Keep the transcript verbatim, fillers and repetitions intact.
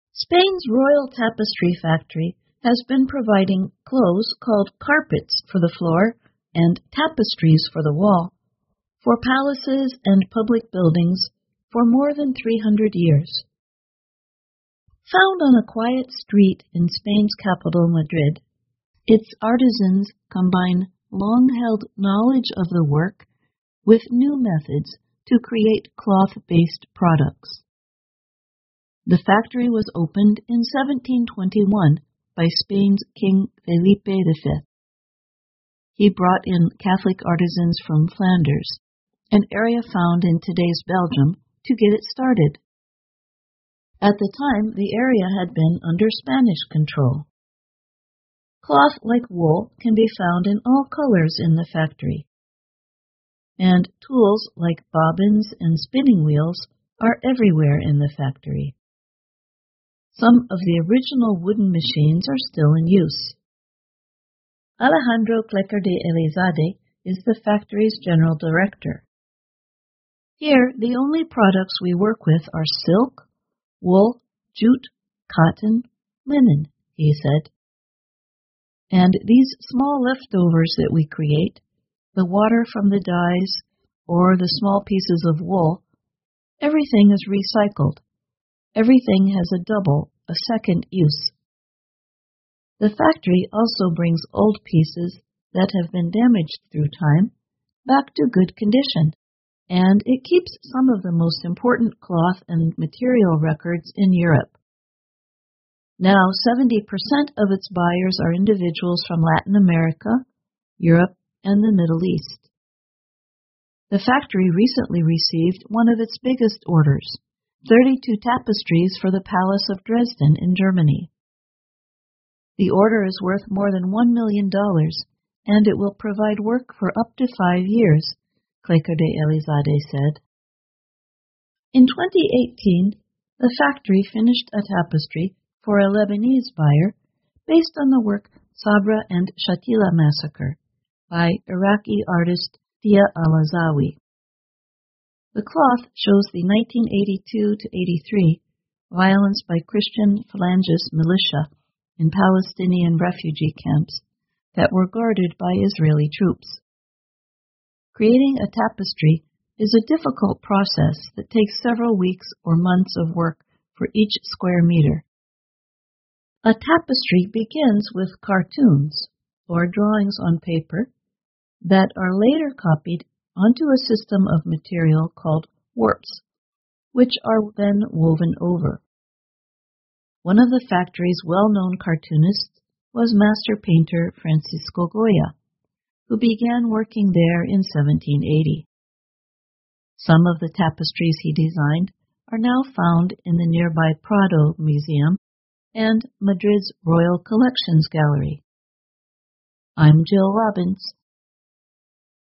Spain's Royal Tapestry Factory has been providing clothes called carpets for the floor and tapestries for the wall for palaces and public buildings for more than three hundred years. Found on a quiet street in Spain's capital, Madrid, its artisans combine long-held knowledge of the work with new methods to create cloth-based products. The factory was opened in seventeen twenty-one by Spain's King Felipe the Fifth. He brought in Catholic artisans from Flanders, an area found in today's Belgium, to get it started. At the time, the area had been under Spanish control. Cloth like wool can be found in all colors in the factory, and tools like bobbins and spinning wheels are everywhere in the factory. Some of the original wooden machines are still in use. Alejandro Klecker de Elizalde is the factory's general director. Here, the only products we work with are silk, wool, jute, cotton, linen, he said. And these small leftovers that we create, the water from the dyes or the small pieces of wool, everything is recycled. Everything has a double, a second use. The factory also brings old pieces that have been damaged through time back to good condition, and it keeps some of the most important cloth and material records in Europe. Now, seventy percent of its buyers are individuals from Latin America, Europe, and the Middle East. The factory recently received one of its biggest orders, thirty-two tapestries for the Palace of Dresden in Germany. The order is worth more than one million dollars, and it will provide work for up to five years, Klecker de Elizalde said. In twenty eighteen, the factory finished a tapestry for a Lebanese buyer based on the work Sabra and Shatila Massacre by Iraqi artist Dia Al-Azawi. The cloth shows the nineteen eighty-two to eighty-three violence by Christian Phalangist militia in Palestinian refugee camps that were guarded by Israeli troops. Creating a tapestry is a difficult process that takes several weeks or months of work for each square meter. A tapestry begins with cartoons, or drawings on paper, that are later copied onto a system of material called warps, which are then woven over. One of the factory's well-known cartoonists was master painter Francisco Goya, who began working there in seventeen eighty. Some of the tapestries he designed are now found in the nearby Prado Museum and Madrid's Royal Collections Gallery. I'm Jill Robbins.